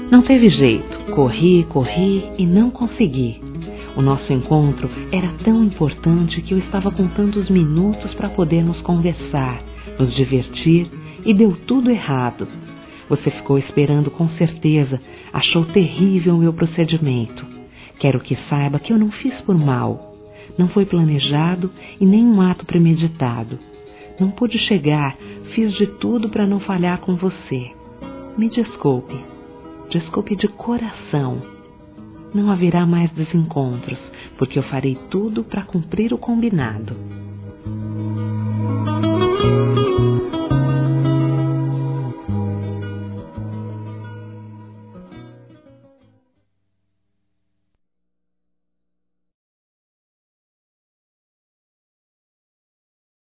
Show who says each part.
Speaker 1: Não teve jeito, corri e não consegui. O nosso encontro era tão importante que eu estava contando os minutos para podermos conversar, nos divertir e deu tudo errado. Você ficou esperando com certeza, achou terrível o meu procedimento. Quero que saiba que eu não fiz por mal. Não foi planejado e nem um ato premeditado. Não pude chegar, fiz de tudo para não falhar com você. Me desculpe. Desculpe de coração. Não haverá mais desencontros, porque eu farei tudo para cumprir o combinado.